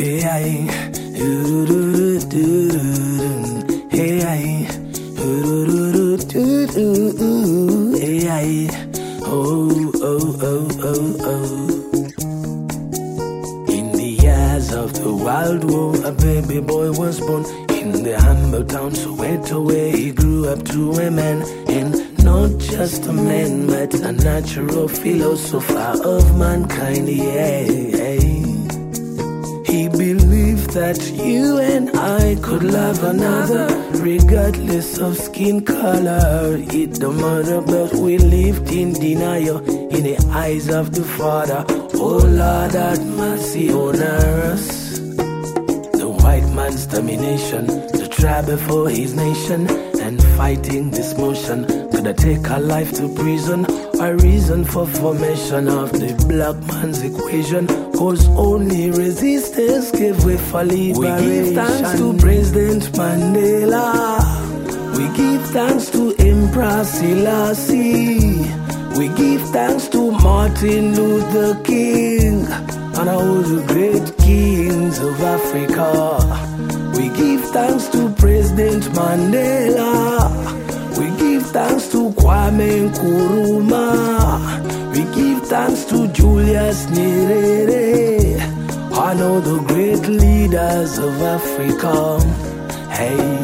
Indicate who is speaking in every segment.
Speaker 1: Hey, I, hey, I, hey, I, oh, oh, oh, oh, oh. In the years of the Wild War, a baby boy was born in the humble town Soweto, where he grew up to a man, and not just a man, but a natural philosopher of mankind. Yeah. He believed that you and I could love another, regardless of skin color. It don't matter, but we lived in denial in the eyes of the Father. Oh Lord, have mercy on us. The white man's domination, the tribe before his nation, and fighting this motion could I take our life to prison? A reason for formation of the black man's equation, cause only resistance gave way for liberation. We give thanks to President Mandela, we give thanks to Emperor Selassie, we give thanks to Martin Luther King, and all the great kings of Africa. We give thanks to President Mandela, we give thanks to Kwame Nkrumah, we give thanks to Julius Nyerere, and all the great leaders of Africa. Hey,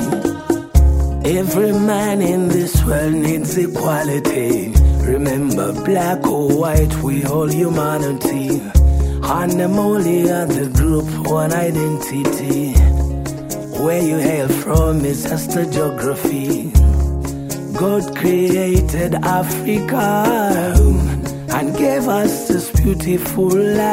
Speaker 1: every man in this world needs equality. Remember, black or white, we all humanity. And them only other group, one identity. Where you hail from is just a geography. God created Africa and gave us this beautiful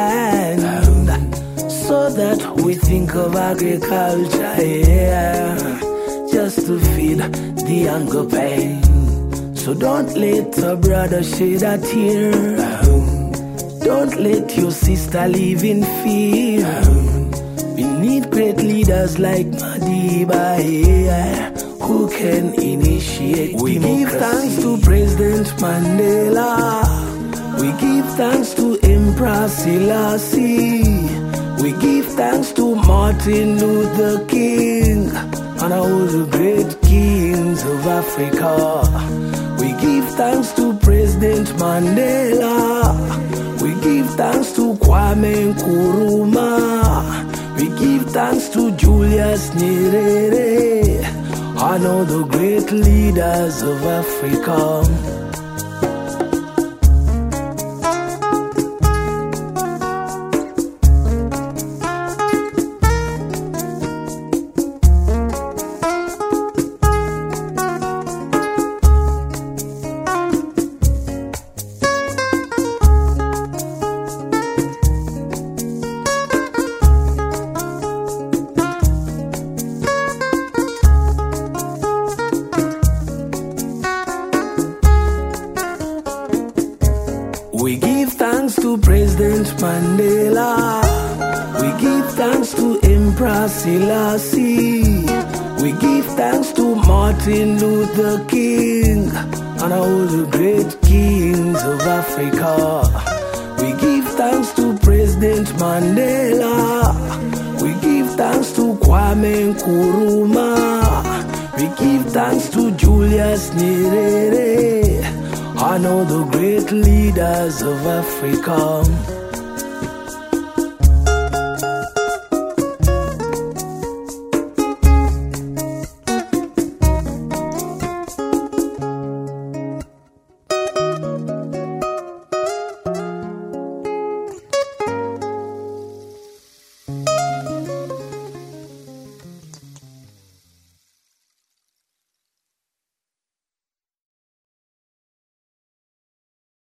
Speaker 1: land, so that we think of agriculture, yeah, just to feed the hunger pain. So don't let a brother shed a tear, don't let your sister live in fear. We need great leaders like Madiba, yeah, who can initiate democracy. We give thanks to President Mandela, we give thanks to Emperor Selassie, we give thanks to Martin Luther King, and all the great kings of Africa. We give thanks to President Mandela, we give thanks to Kwame Nkrumah, we give thanks to Julius Nyerere, and all the great leaders of Africa. We give thanks to President Mandela, we give thanks to Emperor Selassie, we give thanks to Martin Luther King, and all the great kings of Africa. We give thanks to President Mandela, we give thanks to Kwame Nkrumah, we give thanks to Julius Nyerere, and all the great leaders of Africa.